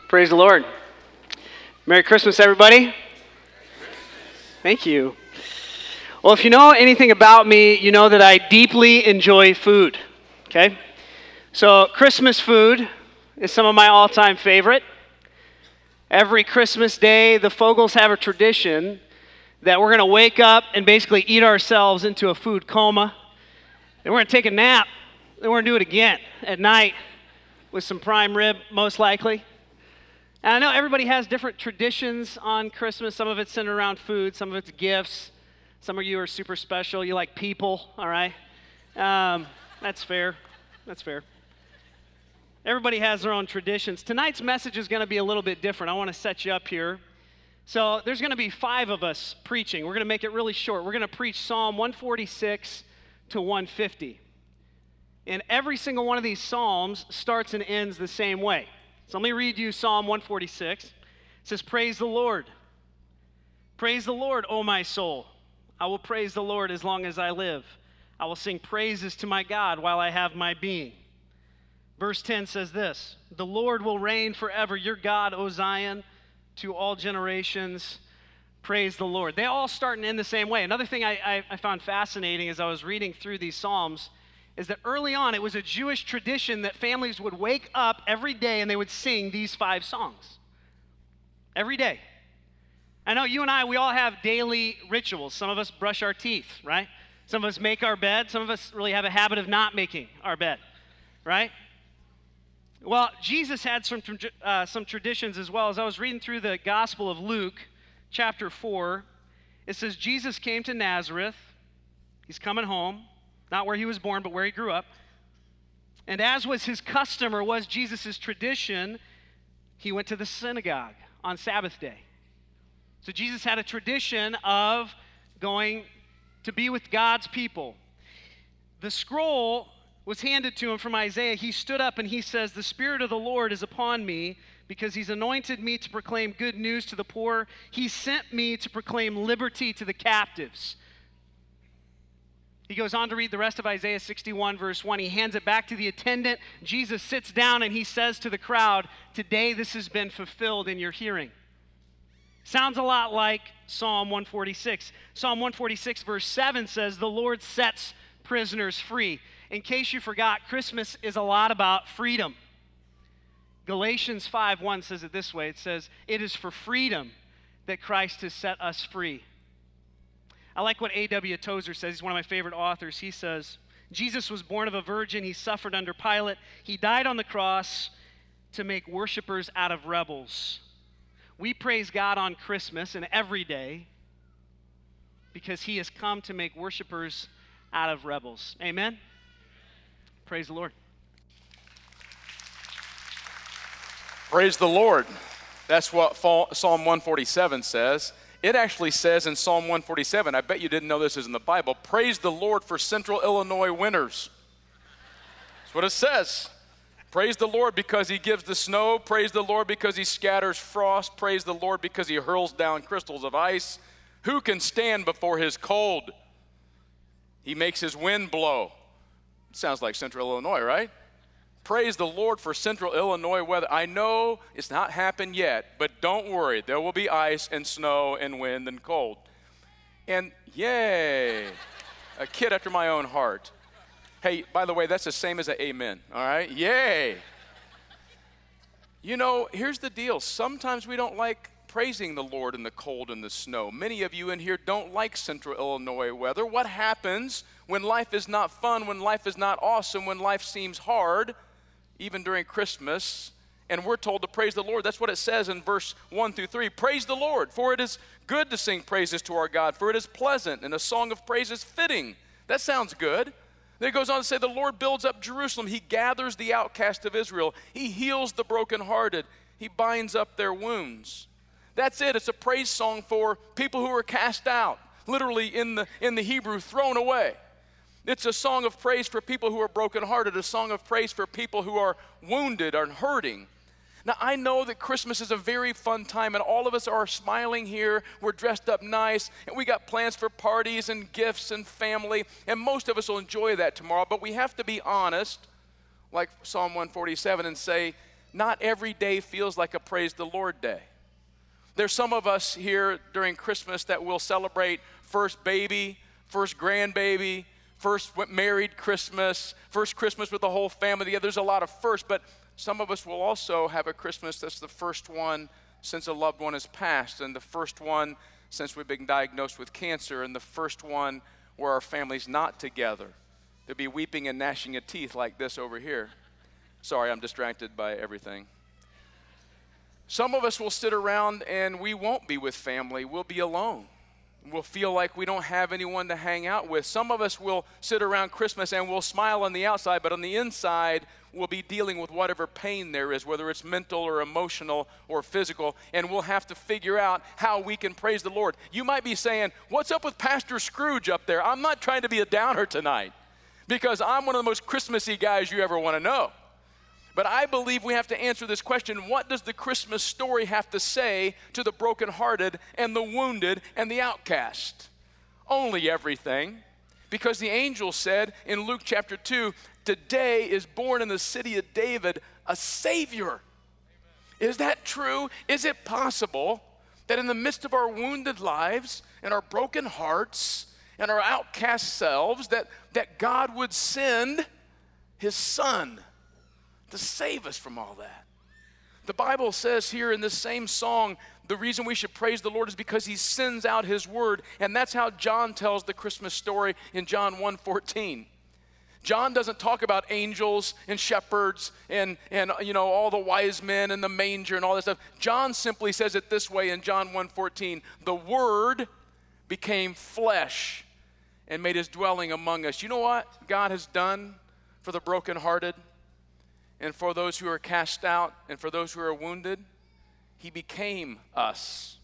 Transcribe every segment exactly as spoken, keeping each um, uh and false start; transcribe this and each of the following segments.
Praise the Lord. Merry Christmas, everybody. Thank you. Well, if you know anything about me, you know that I deeply enjoy food, okay? So Christmas food is some of my all-time favorite. Every Christmas day, the Fogels have a tradition that we're going to wake up and basically eat ourselves into a food coma. Then we're going to take a nap. Then we're going to do it again at night with some prime rib, most likely. And I know everybody has different traditions on Christmas. Some of it's centered around food. Some of it's gifts. Some of you are super special. You like people, all right? Um, that's fair. That's fair. Everybody has their own traditions. Tonight's message is going to be a little bit different. I want to set you up here. So there's going to be five of us preaching. We're going to make it really short. We're going to preach Psalm one forty-six to one fifty. And every single one of these psalms starts and ends the same way. So let me read you Psalm one forty-six. It says, "Praise the Lord. Praise the Lord, O my soul. I will praise the Lord as long as I live. I will sing praises to my God while I have my being." Verse ten says this, "The Lord will reign forever. Your God, O Zion, to all generations. Praise the Lord." They all start and end the same way. Another thing I, I, I found fascinating as I was reading through these Psalms is that early on it was a Jewish tradition that families would wake up every day and they would sing these five songs. Every day. I know you and I, we all have daily rituals. Some of us brush our teeth, right? Some of us make our bed. Some of us really have a habit of not making our bed, right? Well, Jesus had some, uh, some traditions as well. As I was reading through the Gospel of Luke, chapter four, it says Jesus came to Nazareth. He's coming home. Not where he was born, but where he grew up. And as was his custom, or was Jesus' tradition, he went to the synagogue on Sabbath day. So Jesus had a tradition of going to be with God's people. The scroll was handed to him from Isaiah. He stood up and he says, "The Spirit of the Lord is upon me, because he's anointed me to proclaim good news to the poor. He sent me to proclaim liberty to the captives." He goes on to read the rest of Isaiah sixty-one, verse one. He hands it back to the attendant. Jesus sits down and he says to the crowd, "Today this has been fulfilled in your hearing." Sounds a lot like Psalm one forty-six. Psalm one forty-six, verse seven says, "The Lord sets prisoners free." In case you forgot, Christmas is a lot about freedom. Galatians five one says it this way. It says, "It is for freedom that Christ has set us free." I like what A W Tozer says. He's one of my favorite authors. He says, "Jesus was born of a virgin. He suffered under Pilate. He died on the cross to make worshipers out of rebels." We praise God on Christmas and every day because he has come to make worshipers out of rebels. Amen? Praise the Lord. Praise the Lord. That's what Psalm one forty-seven says. It actually says in Psalm one forty-seven, I bet you didn't know this is in the Bible, "Praise the Lord for Central Illinois winters." That's what it says. Praise the Lord because he gives the snow. Praise the Lord because he scatters frost. Praise the Lord because he hurls down crystals of ice. Who can stand before his cold? He makes his wind blow. Sounds like Central Illinois, right? Praise the Lord for Central Illinois weather. I know it's not happened yet, but don't worry. There will be ice and snow and wind and cold. And yay, a kid after my own heart. Hey, by the way, that's the same as an amen, all right? Yay. You know, here's the deal. Sometimes we don't like praising the Lord in the cold and the snow. Many of you in here don't like Central Illinois weather. What happens when life is not fun, when life is not awesome, when life seems hard? Even during Christmas, and we're told to praise the Lord. That's what it says in verse one through three. "Praise the Lord, for it is good to sing praises to our God, for it is pleasant, and a song of praise is fitting." That sounds good. Then it goes on to say, "The Lord builds up Jerusalem. He gathers the outcast of Israel. He heals the brokenhearted. He binds up their wounds." That's it. It's a praise song for people who are cast out, literally in the, in the Hebrew, thrown away. It's a song of praise for people who are brokenhearted, a song of praise for people who are wounded or hurting. Now, I know that Christmas is a very fun time, and all of us are smiling here. We're dressed up nice, and we got plans for parties and gifts and family, and most of us will enjoy that tomorrow. But we have to be honest, like Psalm one forty-seven, and say, not every day feels like a praise the Lord day. There's some of us here during Christmas that will celebrate first baby, first grandbaby, first married Christmas, first Christmas with the whole family together. There's a lot of firsts, but some of us will also have a Christmas that's the first one since a loved one has passed, and the first one since we've been diagnosed with cancer, and the first one where our family's not together. There'll be weeping and gnashing of teeth like this over here. Sorry, I'm distracted by everything. Some of us will sit around and we won't be with family. We'll be alone. We'll feel like we don't have anyone to hang out with. Some of us will sit around Christmas and we'll smile on the outside, but on the inside, we'll be dealing with whatever pain there is, whether it's mental or emotional or physical, and we'll have to figure out how we can praise the Lord. You might be saying, what's up with Pastor Scrooge up there? I'm not trying to be a downer tonight, because I'm one of the most Christmassy guys you ever want to know. But I believe we have to answer this question: what does the Christmas story have to say to the brokenhearted and the wounded and the outcast? Only everything. Because the angel said in Luke chapter two, today is born in the city of David a Savior. Amen. Is that true? Is it possible that in the midst of our wounded lives and our broken hearts and our outcast selves, that, that God would send his Son to save us from all that? The Bible says here in this same song, the reason we should praise the Lord is because he sends out his word. And that's how John tells the Christmas story in John one fourteen. John doesn't talk about angels and shepherds and, and you know, all the wise men and the manger and all that stuff. John simply says it this way in John one fourteen. The word became flesh and made his dwelling among us. You know what God has done for the brokenhearted and for those who are cast out and for those who are wounded? He became us,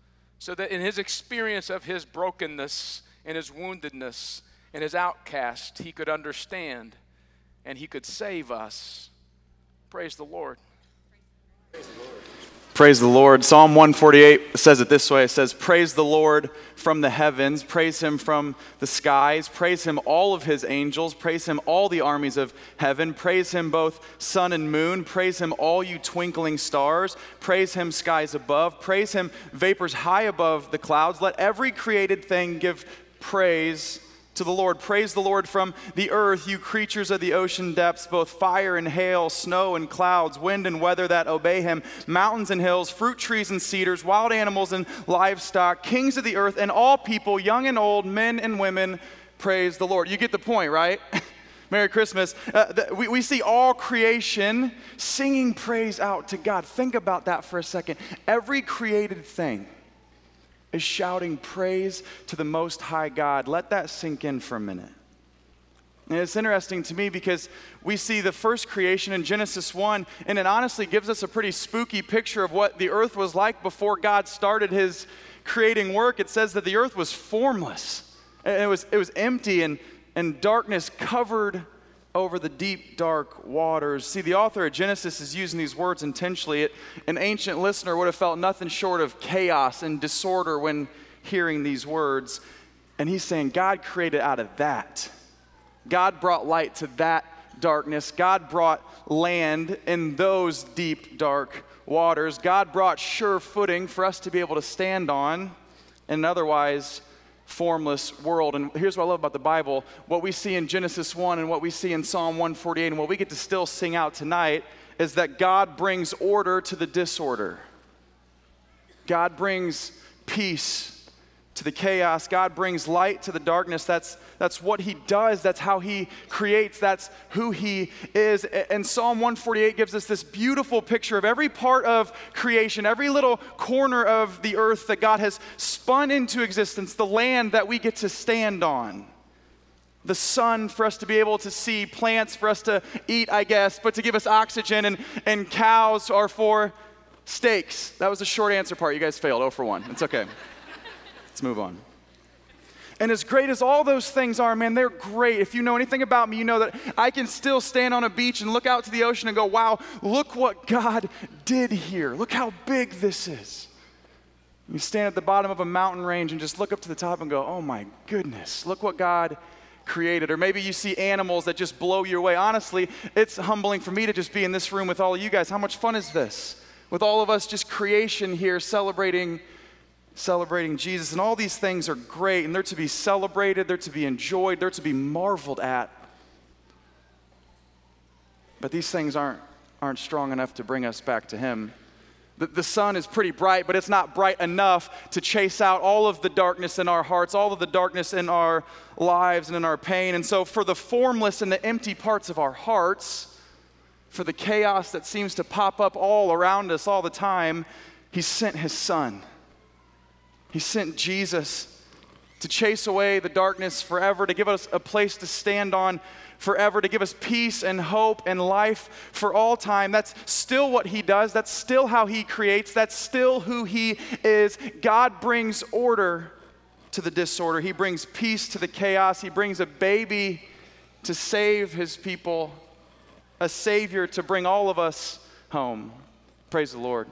so that in his experience of his brokenness and his woundedness and his outcast, he could understand and he could save us. Praise the Lord. Praise the Lord. Praise the Lord. Psalm one forty-eight says it this way. It says, praise the Lord from the heavens, praise him from the skies, praise him all of his angels, praise him all the armies of heaven, praise him both sun and moon, praise him all you twinkling stars, praise him skies above, praise him vapors high above the clouds. Let every created thing give praise to the Lord. Praise the Lord from the earth, you creatures of the ocean depths, both fire and hail, snow and clouds, wind and weather that obey him, mountains and hills, fruit trees and cedars, wild animals and livestock, kings of the earth and all people, young and old, men and women, praise the Lord. You get the point, right? Merry Christmas. Uh, the, we, we see all creation singing praise out to God. Think about that for a second. Every created thing is shouting praise to the Most High God. Let that sink in for a minute. And it's interesting to me because we see the first creation in Genesis one, and it honestly gives us a pretty spooky picture of what the earth was like before God started his creating work. It says that the earth was formless. It was, it was empty, and, and darkness covered over the deep, dark waters. See, the author of Genesis is using these words intentionally. It, an ancient listener would have felt nothing short of chaos and disorder when hearing these words. And he's saying God created out of that. God brought light to that darkness. God brought land in those deep, dark waters. God brought sure footing for us to be able to stand on in an otherwise formless world. And here's what I love about the Bible. What we see in Genesis one and what we see in Psalm one forty-eight and what we get to still sing out tonight is that God brings order to the disorder. God brings peace to the chaos. God brings light to the darkness. That's, that's what he does. That's how he creates. That's who he is. And Psalm one forty-eight gives us this beautiful picture of every part of creation, every little corner of the earth that God has spun into existence, the land that we get to stand on, the sun for us to be able to see, plants for us to eat, I guess, but to give us oxygen, and, and cows are for steaks. That was the short answer part. You guys failed. oh for one. It's okay. Let's move on. And as great as all those things are, man, they're great. If you know anything about me, you know that I can still stand on a beach and look out to the ocean and go, wow, look what God did here. Look how big this is. You stand at the bottom of a mountain range and just look up to the top and go, oh my goodness, look what God created. Or maybe you see animals that just blow you away. Honestly, it's humbling for me to just be in this room with all of you guys. How much fun is this? With all of us, just creation here celebrating celebrating Jesus. And all these things are great, and they're to be celebrated, they're to be enjoyed, they're to be marveled at. But these things aren't, aren't strong enough to bring us back to him. The, the sun is pretty bright, but it's not bright enough to chase out all of the darkness in our hearts, all of the darkness in our lives and in our pain. And so for the formless and the empty parts of our hearts, for the chaos that seems to pop up all around us all the time, he sent his son. He sent Jesus to chase away the darkness forever, to give us a place to stand on forever, to give us peace and hope and life for all time. That's still what he does. That's still how he creates. That's still who he is. God brings order to the disorder. He brings peace to the chaos. He brings a baby to save his people, a Savior to bring all of us home. Praise the Lord.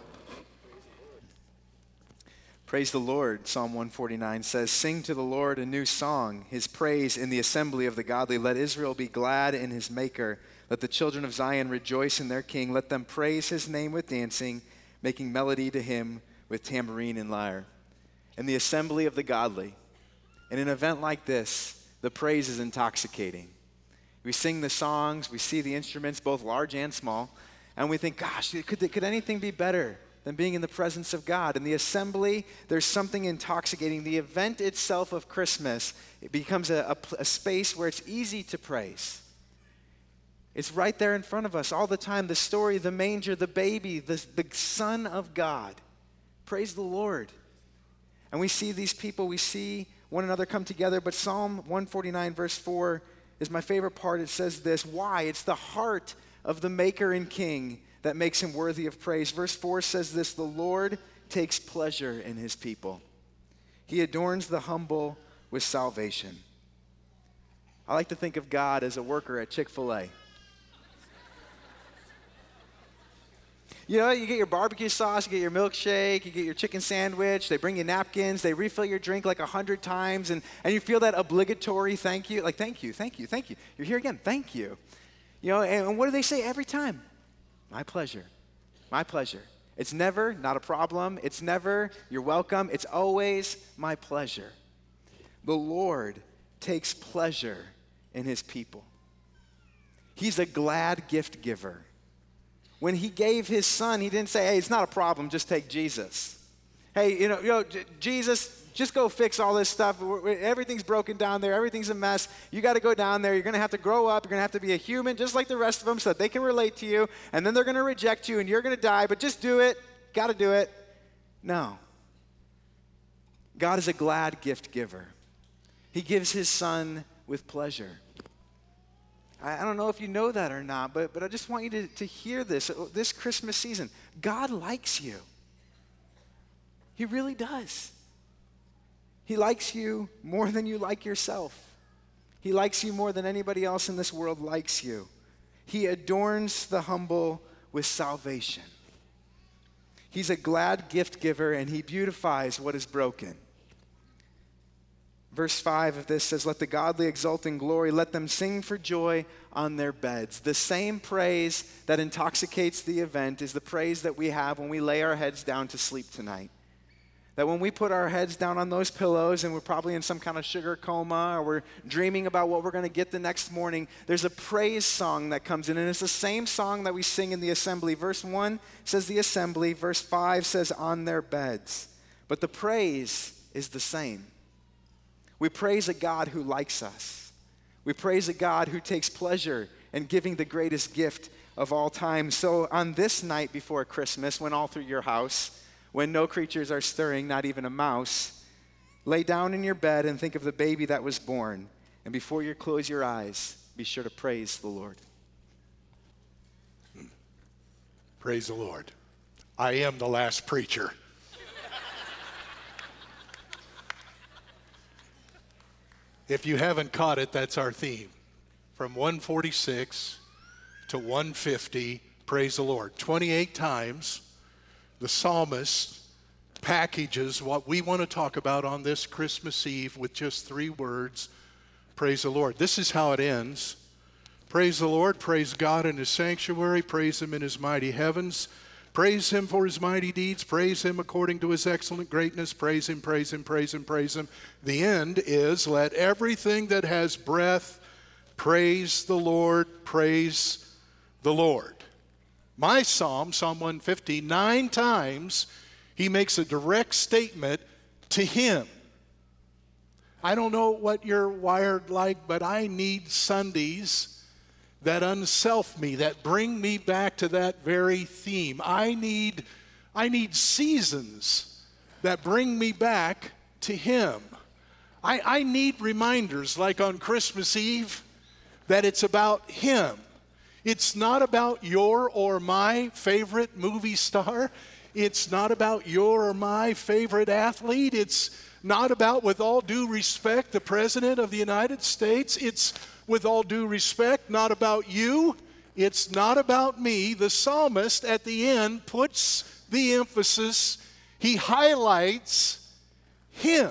Praise the Lord, Psalm one forty-nine says, sing to the Lord a new song, his praise in the assembly of the godly. Let Israel be glad in his maker. Let the children of Zion rejoice in their king. Let them praise his name with dancing, making melody to him with tambourine and lyre. In the assembly of the godly, in an event like this, the praise is intoxicating. We sing the songs, we see the instruments, both large and small, and we think, gosh, could, could anything be better than being in the presence of God? In the assembly, there's something intoxicating. The event itself of Christmas, it becomes a, a, a space where it's easy to praise. It's right there in front of us all the time. The story, the manger, the baby, the, the Son of God. Praise the Lord. And we see these people, we see one another come together, but Psalm one forty-nine verse four is my favorite part. It says this, why? It's the heart of the maker and king that makes him worthy of praise. Verse four says this, the Lord takes pleasure in his people. He adorns the humble with salvation. I like to think of God as a worker at Chick-fil-A. You know, you get your barbecue sauce, you get your milkshake, you get your chicken sandwich, they bring you napkins, they refill your drink like a hundred times, and, and you feel that obligatory thank you, like thank you, thank you, thank you. You're here again, thank you. You know, and, and what do they say every time? My pleasure, my pleasure. It's never, not a problem. It's never, you're welcome. It's always my pleasure. The Lord takes pleasure in his people. He's a glad gift giver. When he gave his son, he didn't say, hey, it's not a problem, just take Jesus. Hey, you know, you know J- Jesus, just go fix all this stuff. Everything's broken down there. Everything's a mess. You got to go down there. You're going to have to grow up. You're going to have to be a human just like the rest of them so that they can relate to you. And then they're going to reject you and you're going to die, but just do it. Got to do it. No. God is a glad gift giver. He gives his son with pleasure. I, I don't know if you know that or not, but, but I just want you to, to hear this. This Christmas season, God likes you. He really does. He likes you more than you like yourself. He likes you more than anybody else in this world likes you. He adorns the humble with salvation. He's a glad gift giver, and he beautifies what is broken. Verse five of this says, let the godly exult in glory. Let them sing for joy on their beds. The same praise that intoxicates the event is the praise that we have when we lay our heads down to sleep tonight. That when we put our heads down on those pillows and we're probably in some kind of sugar coma or we're dreaming about what we're going to get the next morning, there's a praise song that comes in, and it's the same song that we sing in the assembly. Verse one says the assembly. Verse five says on their beds. But the praise is the same. We praise a God who likes us. We praise a God who takes pleasure in giving the greatest gift of all time. So on this night before Christmas, when all through your house, when no creatures are stirring, not even a mouse, lay down in your bed and think of the baby that was born. And before you close your eyes, be sure to praise the Lord. Praise the Lord. I am the last preacher. If you haven't caught it, that's our theme. From one forty-six to one fifty, praise the Lord. twenty-eight times. The psalmist packages what we want to talk about on this Christmas Eve with just three words: Praise the Lord. This is how it ends. Praise the Lord, praise God in his sanctuary, praise him in his mighty heavens, praise him for his mighty deeds, praise him according to his excellent greatness, praise him, praise him, praise him, praise him. The end is, let everything that has breath praise the Lord, praise the Lord. My psalm, Psalm one fifty, nine times he makes a direct statement to him. I don't know what you're wired like, but I need Sundays that unself me, that bring me back to that very theme. I need, I need seasons that bring me back to him. I, I need reminders, like on Christmas Eve, that it's about him. It's not about your or my favorite movie star. It's not about your or my favorite athlete. It's not about, with all due respect, the President of the United States. It's, with all due respect, not about you. It's not about me. The psalmist at the end puts the emphasis, he highlights him.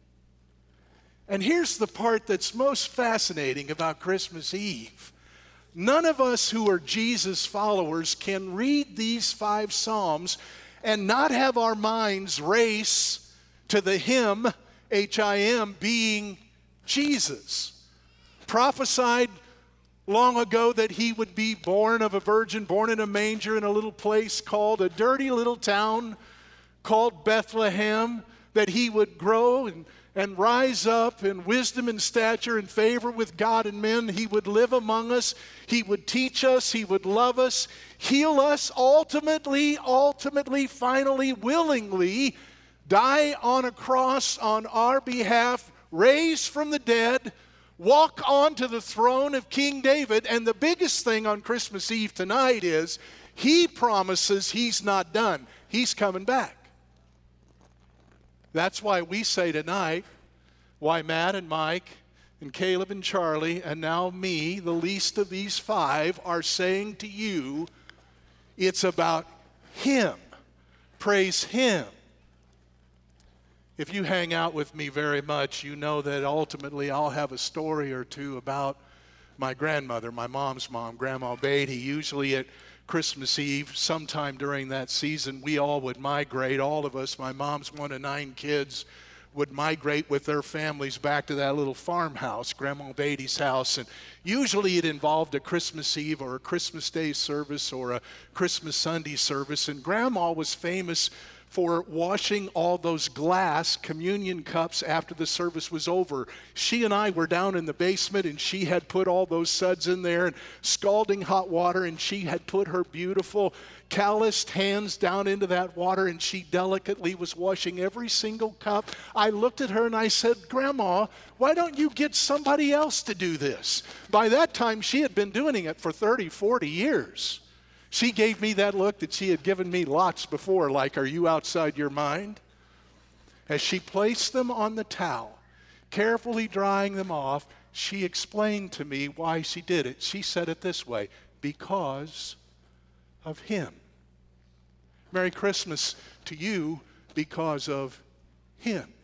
And here's the part that's most fascinating about Christmas Eve. None of us who are Jesus followers can read these five psalms and not have our minds race to the hymn, H I M, being Jesus. Prophesied long ago that he would be born of a virgin, born in a manger in a little place called, a dirty little town called Bethlehem, that he would grow and, and rise up in wisdom and stature and favor with God and men. He would live among us. He would teach us. He would love us, heal us, ultimately, ultimately, finally, willingly die on a cross on our behalf, raise from the dead, walk onto the throne of King David. And the biggest thing on Christmas Eve tonight is he promises he's not done. He's coming back. That's why we say tonight, why Matt and Mike and Caleb and Charlie and now me, the least of these five, are saying to you, it's about him. Praise him. If you hang out with me very much, you know that ultimately I'll have a story or two about my grandmother, my mom's mom, Grandma Beatty. Usually at Christmas Eve, sometime during that season, we all would migrate, all of us, my mom's one of nine kids, would migrate with their families back to that little farmhouse, Grandma Beatty's house. And usually it involved a Christmas Eve or a Christmas Day service or a Christmas Sunday service. And Grandma was famous for washing all those glass communion cups after the service was over. She and I were down in the basement, and she had put all those suds in there and scalding hot water, and she had put her beautiful calloused hands down into that water, and she delicately was washing every single cup. I looked at her and I said, Grandma, why don't you get somebody else to do this? By that time, she had been doing it for thirty, forty years. She gave me that look that she had given me lots before, like, are you outside your mind? As she placed them on the towel, carefully drying them off, she explained to me why she did it. She said it this way, because of him. Merry Christmas to you because of him.